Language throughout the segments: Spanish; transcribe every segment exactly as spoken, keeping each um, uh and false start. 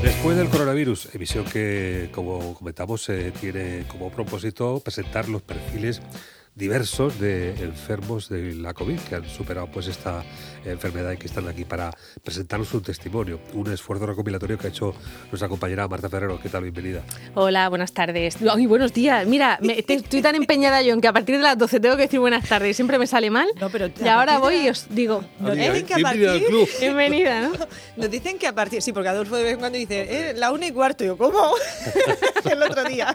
Después del coronavirus, emisión que, como comentamos, eh, tiene como propósito presentar los perfiles diversos de enfermos de la COVID que han superado pues esta enfermedad y que están aquí para presentarnos un testimonio, un esfuerzo recopilatorio que ha hecho nuestra compañera Marta Ferrero. ¿Qué tal? Bienvenida. Hola, buenas tardes. Ay, buenos días. Mira, me, te, estoy tan empeñada yo en que a partir de las doce tengo que decir buenas tardes. Siempre me sale mal. No, pero y ahora voy y os digo, Nos ¿eh? dicen que a partir... Bienvenida, ¿no? Nos dicen que a partir... Sí, porque Adolfo de vez en cuando dice, eh, la una y cuarto. Y yo, ¿cómo? El otro día.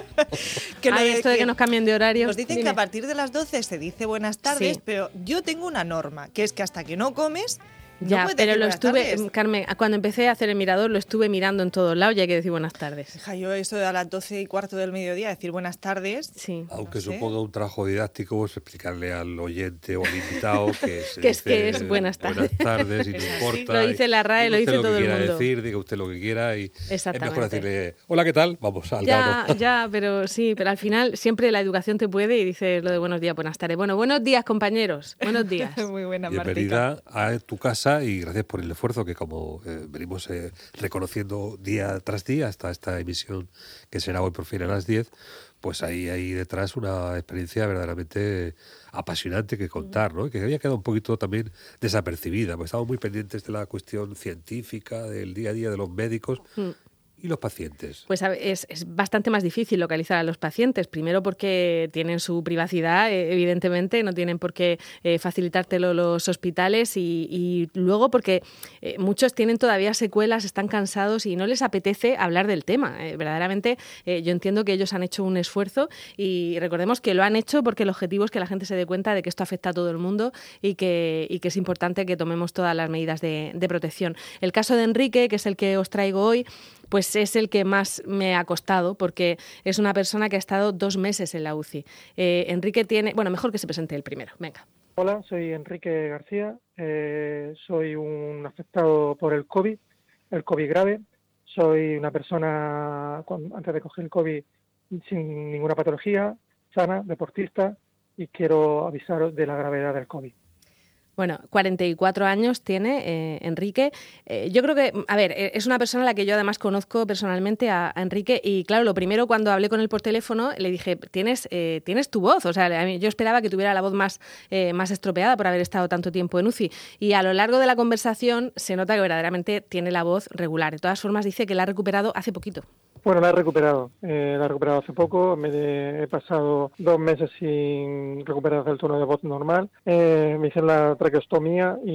que Ay, de, esto de que, que nos cambien de horario. Nos dicen Dime. que a partir de las doce se dice buenas tardes, sí. Pero yo tengo una norma, que es que hasta que no comes... Ya, no pero lo estuve, tardes. Carmen, cuando empecé a hacer el mirador lo estuve mirando en todos lados y hay que decir buenas tardes. Hija, yo eso de a las doce y cuarto del mediodía decir buenas tardes. Sí. Aunque no suponga un trabajo didáctico, pues explicarle al oyente o al invitado que, que es que es buenas tardes. Buenas tardes y no importa. Lo dice la R A E, lo dice todo el mundo. Lo que quiera decir, diga usted lo que quiera y es mejor decirle, hola, ¿qué tal? Vamos al ya, grano. Ya, pero sí, pero al final siempre la educación te puede y dices lo de buenos días, buenas tardes. Bueno, buenos días, compañeros. Buenos días. Muy buena, Bienvenida Martica. a tu casa y gracias por el esfuerzo que como eh, venimos eh, reconociendo día tras día hasta esta emisión que será hoy por fin a las diez, pues ahí hay detrás una experiencia verdaderamente apasionante que contar, ¿no? Que había quedado un poquito también desapercibida, pues estamos muy pendientes de la cuestión científica, del día a día de los médicos. Mm. ¿Y los pacientes? Pues es, es bastante más difícil localizar a los pacientes. Primero porque tienen su privacidad, eh, evidentemente, no tienen por qué eh, facilitártelo los hospitales y, y luego porque eh, muchos tienen todavía secuelas, están cansados y no les apetece hablar del tema. Eh, verdaderamente eh, yo entiendo que ellos han hecho un esfuerzo y recordemos que lo han hecho porque el objetivo es que la gente se dé cuenta de que esto afecta a todo el mundo y que, y que es importante que tomemos todas las medidas de, de protección. El caso de Enrique, que es el que os traigo hoy, pues es el que más me ha costado porque es una persona que ha estado dos meses en la U C I. Eh, Enrique tiene... Bueno, mejor que se presente él primero. Venga. Hola, soy Enrique García. Eh, soy un afectado por el COVID, el COVID grave. Soy una persona, con, antes de coger el COVID, sin ninguna patología, sana, deportista, y quiero avisaros de la gravedad del COVID. Bueno, cuarenta y cuatro años tiene eh, Enrique. Eh, yo creo que, a ver, es una persona a la que yo además conozco personalmente a, a Enrique y claro, lo primero cuando hablé con él por teléfono le dije, tienes eh, tienes tu voz, o sea, a mí, yo esperaba que tuviera la voz más, eh, más estropeada por haber estado tanto tiempo en U C I y a lo largo de la conversación se nota que verdaderamente tiene la voz regular. De todas formas dice que la ha recuperado hace poquito. Bueno, la he recuperado, eh, la he recuperado hace poco, me he pasado dos meses sin recuperar el tono de voz normal, eh, me hice la traqueostomía y,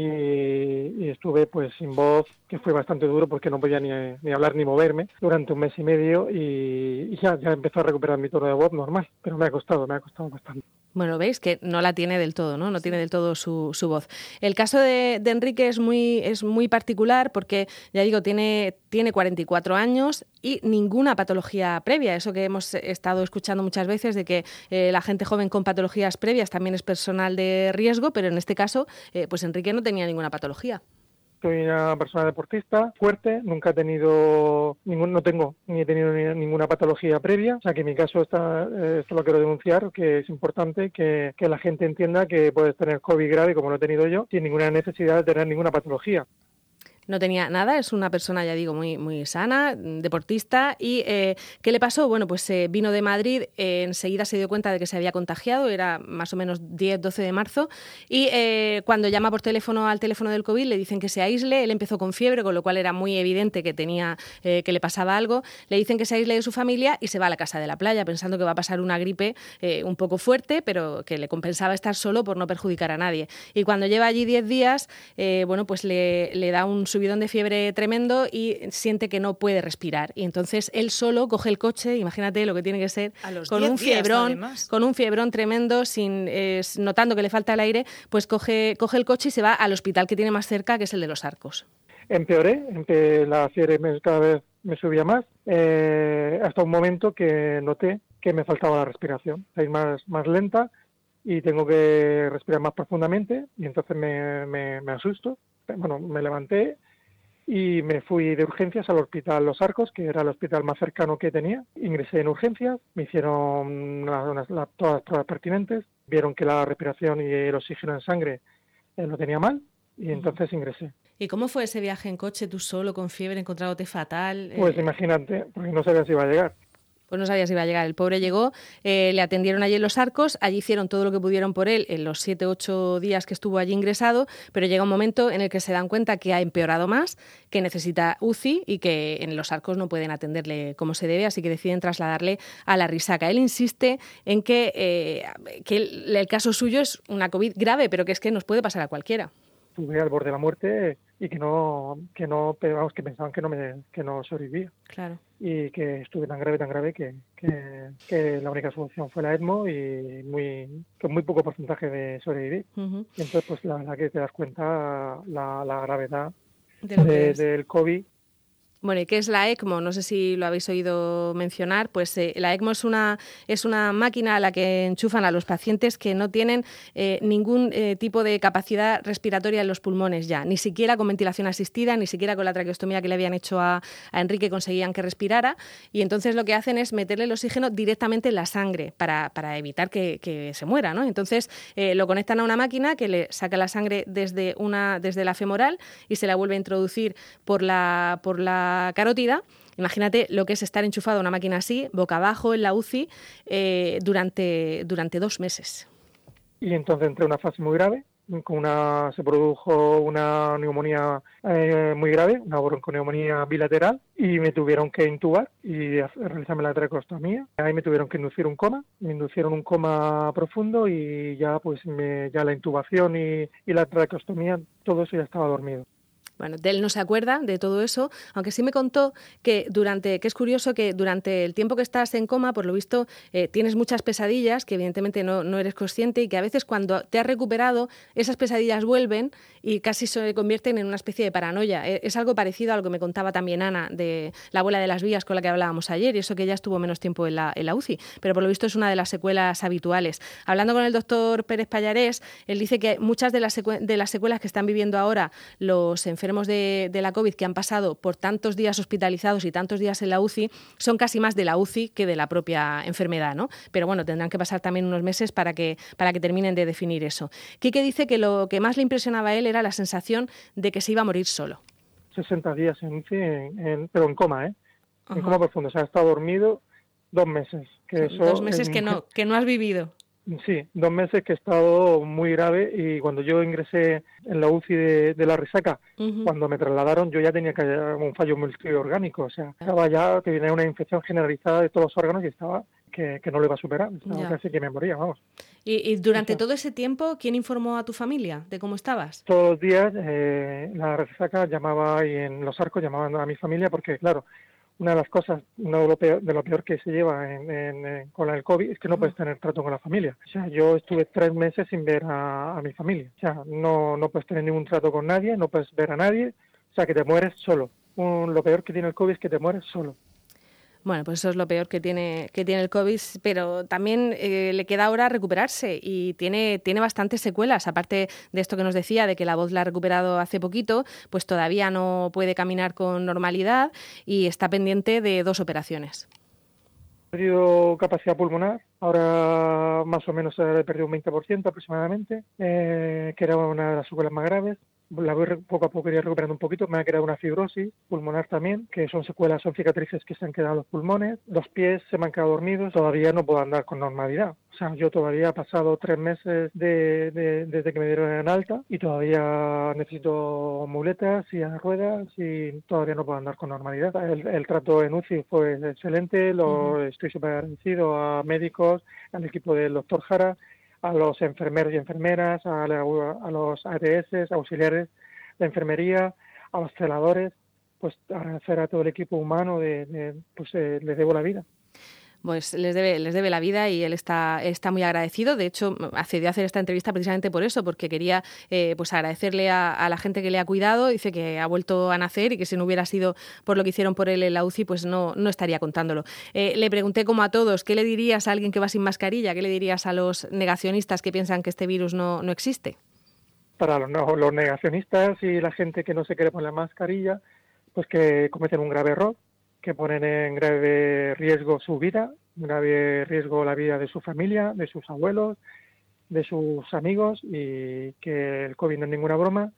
y estuve pues sin voz, que fue bastante duro porque no podía ni, ni hablar ni moverme durante un mes y medio y, y ya, ya empezó a recuperar mi tono de voz normal, pero me ha costado, me ha costado bastante. Bueno, veis que no la tiene del todo, ¿no? No tiene del todo su, su voz. El caso de, de Enrique es muy, es muy particular porque, ya digo, tiene, tiene cuarenta y cuatro años y ninguna patología previa. Eso que hemos estado escuchando muchas veces de que eh, la gente joven con patologías previas también es personal de riesgo, pero en este caso, eh, pues Enrique no tenía ninguna patología. Soy una persona deportista fuerte, nunca he tenido, ningún, no tengo ni he tenido ni, ninguna patología previa, o sea que en mi caso está, eh, esto lo quiero denunciar, que es importante que, que la gente entienda que puedes tener COVID grave como lo he tenido yo, sin ninguna necesidad de tener ninguna patología. No tenía nada, es una persona, ya digo, muy, muy sana, deportista. ¿Y eh, qué le pasó? Bueno, pues eh, vino de Madrid, eh, enseguida se dio cuenta de que se había contagiado, era más o menos diez, doce de marzo, y eh, cuando llama por teléfono al teléfono del COVID le dicen que se aísle, él empezó con fiebre, con lo cual era muy evidente que tenía, eh, que le pasaba algo, le dicen que se aísle de su familia y se va a la casa de la playa, pensando que va a pasar una gripe eh, un poco fuerte, pero que le compensaba estar solo por no perjudicar a nadie. Y cuando lleva allí diez días, eh, bueno, pues le, le da un subidón de fiebre tremendo y siente que no puede respirar y entonces él solo coge el coche, imagínate lo que tiene que ser, con un fiebrón, con un fiebrón tremendo, sin eh, notando que le falta el aire, pues coge coge el coche y se va al hospital que tiene más cerca, que es el de Los Arcos. Empeoré, empe la fiebre me, cada vez me subía más, eh, hasta un momento que noté que me faltaba la respiración, es más más lenta y tengo que respirar más profundamente y entonces me, me, me asusto, bueno, me levanté y me fui de urgencias al hospital Los Arcos, que era el hospital más cercano que tenía. Ingresé en urgencias, me hicieron unas, unas, las, todas las pruebas pertinentes, vieron que la respiración y el oxígeno en sangre eh, lo tenía mal y entonces ingresé. ¿Y cómo fue ese viaje en coche, tú solo, con fiebre, encontrándote fatal? Pues eh... imagínate, porque no sabía si iba a llegar. Pues no sabía si iba a llegar. El pobre llegó, eh, le atendieron allí en Los Arcos, allí hicieron todo lo que pudieron por él en los siete, ocho días que estuvo allí ingresado, pero llega un momento en el que se dan cuenta que ha empeorado más, que necesita U C I y que en Los Arcos no pueden atenderle como se debe, así que deciden trasladarle a la Risaca. Él insiste en que, eh, que el, el caso suyo es una COVID grave, pero que es que nos puede pasar a cualquiera. Estuve al borde de la muerte y que no, que no, vamos, que pensaban que no me, que no sobrevivía. Claro. Y que estuve tan grave, tan grave que, que, que la única solución fue la ECMO y muy, con muy poco porcentaje de sobrevivir. Uh-huh. Y entonces, pues la verdad que te das cuenta la, la gravedad de de, del COVID. Bueno, ¿y qué es la ECMO? No sé si lo habéis oído mencionar. Pues eh, la ECMO es una, es una máquina a la que enchufan a los pacientes que no tienen eh, ningún eh, tipo de capacidad respiratoria en los pulmones ya, ni siquiera con ventilación asistida, ni siquiera con la traqueostomía que le habían hecho a, a Enrique conseguían que respirara, y entonces lo que hacen es meterle el oxígeno directamente en la sangre para, para evitar que, que se muera, ¿no? Entonces eh, lo conectan a una máquina que le saca la sangre desde, una, desde la femoral y se la vuelve a introducir por la, por la carótida. Imagínate lo que es estar enchufado a una máquina así, boca abajo, en la U C I, eh, durante, durante dos meses. Y entonces entré en una fase muy grave, con una, se produjo una neumonía eh, muy grave, una bronconeumonía bilateral, y me tuvieron que intubar y realizarme la traqueostomía. Ahí me tuvieron que inducir un coma, me inducieron un coma profundo y ya pues me, ya la intubación y, y la traqueostomía, todo eso ya estaba dormido. Bueno, de él no se acuerda de todo eso, aunque sí me contó que durante, que es curioso que durante el tiempo que estás en coma, por lo visto, eh, tienes muchas pesadillas que evidentemente no, no eres consciente y que a veces cuando te has recuperado, esas pesadillas vuelven y casi se convierten en una especie de paranoia. Es algo parecido a lo que me contaba también Ana, de la abuela de las vías con la que hablábamos ayer, y eso que ella estuvo menos tiempo en la, en la U C I, pero por lo visto es una de las secuelas habituales. Hablando con el doctor Pérez Pallarés, él dice que muchas de las, secu- de las secuelas que están viviendo ahora los enfermos De, de la COVID que han pasado por tantos días hospitalizados y tantos días en la U C I son casi más de la U C I que de la propia enfermedad, ¿no? Pero bueno, tendrán que pasar también unos meses para que, para que terminen de definir eso. Quique dice que lo que más le impresionaba a él era la sensación de que se iba a morir solo. sesenta días en U C I, en, en, pero en coma, ¿eh? En coma profundo. O sea, ha estado dormido dos meses. Que eso dos meses que no, que no has vivido. Sí, dos meses que he estado muy grave, y cuando yo ingresé en la U C I de, de la Risaca, uh-huh. cuando me trasladaron yo ya tenía que un fallo multiorgánico, o sea, estaba ya que tenía una infección generalizada de todos los órganos y estaba que, que no lo iba a superar, estaba casi que me moría, vamos. ¿Y, y durante o sea, todo ese tiempo quién informó a tu familia de cómo estabas? Todos los días eh, la Risaca llamaba, y en Los Arcos llamaban a mi familia, porque claro, una de las cosas, uno de lo peor, de lo peor que se lleva en, en, en, con el COVID es que no uh-huh. puedes tener trato con la familia. O sea, yo estuve tres meses sin ver a, a mi familia. O sea, no, no puedes tener ningún trato con nadie, no puedes ver a nadie. O sea, que te mueres solo. Un, lo peor que tiene el COVID es que te mueres solo. Bueno, pues eso es lo peor que tiene, que tiene el COVID, pero también eh, le queda ahora recuperarse y tiene, tiene bastantes secuelas. Aparte de esto que nos decía, de que la voz la ha recuperado hace poquito, pues todavía no puede caminar con normalidad y está pendiente de dos operaciones. He perdido capacidad pulmonar, ahora más o menos he perdido un veinte por ciento aproximadamente, eh, que era una de las secuelas más graves. La voy poco a poco iría recuperando un poquito. Me ha quedado una fibrosis pulmonar también, que son secuelas, son cicatrices que se han quedado en los pulmones. Los pies se me han quedado dormidos. Todavía no puedo andar con normalidad. O sea, yo todavía he pasado tres meses de, de, desde que me dieron en alta y todavía necesito muletas y ruedas y todavía no puedo andar con normalidad. El, el trato en U C I fue excelente. Lo, uh-huh. Estoy súper agradecido a médicos, al equipo del doctor Jara, a los enfermeros y enfermeras, a, la, a los A T S, auxiliares de enfermería, a los celadores, pues agradecer a todo el equipo humano, de, de pues eh, les debo la vida. Pues les debe, les debe la vida y él está, está muy agradecido. De hecho, accedió a hacer esta entrevista precisamente por eso, porque quería eh, pues agradecerle a, a la gente que le ha cuidado. Dice que ha vuelto a nacer y que si no hubiera sido por lo que hicieron por él en la U C I, pues no, no estaría contándolo. Eh, le pregunté, como a todos, ¿qué le dirías a alguien que va sin mascarilla? ¿Qué le dirías a los negacionistas que piensan que este virus no, no existe? Para los, no, los negacionistas y la gente que no se quiere poner la mascarilla, pues que cometen un grave error, que ponen en grave riesgo su vida, en grave riesgo la vida de su familia, de sus abuelos, de sus amigos, y que el COVID no es ninguna broma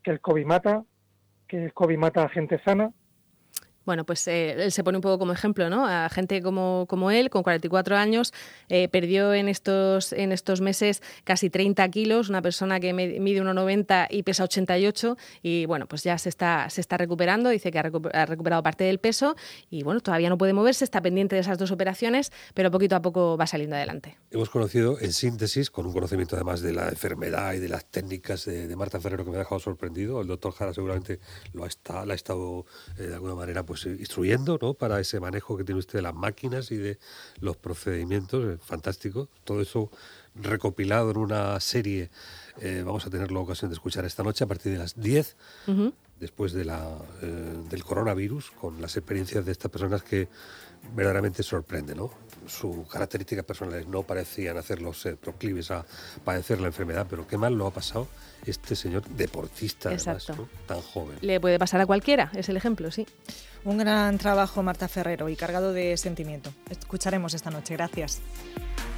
que el COVID mata, que el COVID mata a gente sana. Bueno, pues eh, él se pone un poco como ejemplo, ¿no? A gente como, como él, con cuarenta y cuatro años, eh, perdió en estos, en estos meses casi treinta kilos, una persona que mide uno noventa y pesa ochenta y ocho, y bueno, pues ya se está, se está recuperando, dice que ha, recu- ha recuperado parte del peso, y bueno, todavía no puede moverse, está pendiente de esas dos operaciones, pero poquito a poco va saliendo adelante. Hemos conocido, en síntesis, con un conocimiento además de la enfermedad y de las técnicas de, de Marta Ferrero, que me ha dejado sorprendido. El doctor Jara seguramente lo ha estado, la ha estado eh, de alguna manera pues instruyendo, ¿no?, para ese manejo que tiene usted de las máquinas y de los procedimientos. Eh, fantástico. Todo eso recopilado en una serie. Eh, vamos a tener la ocasión de escuchar esta noche a partir de las diez, uh-huh. después de la, eh, del coronavirus, con las experiencias de estas personas que verdaderamente sorprende, ¿no? Sus características personales no parecían hacerlos eh, proclives a padecer la enfermedad, pero qué mal lo ha pasado este señor deportista, además, ¿no?, tan joven. Le puede pasar a cualquiera, es el ejemplo, sí. Un gran trabajo, Marta Ferrero, y cargado de sentimiento. Escucharemos esta noche. Gracias.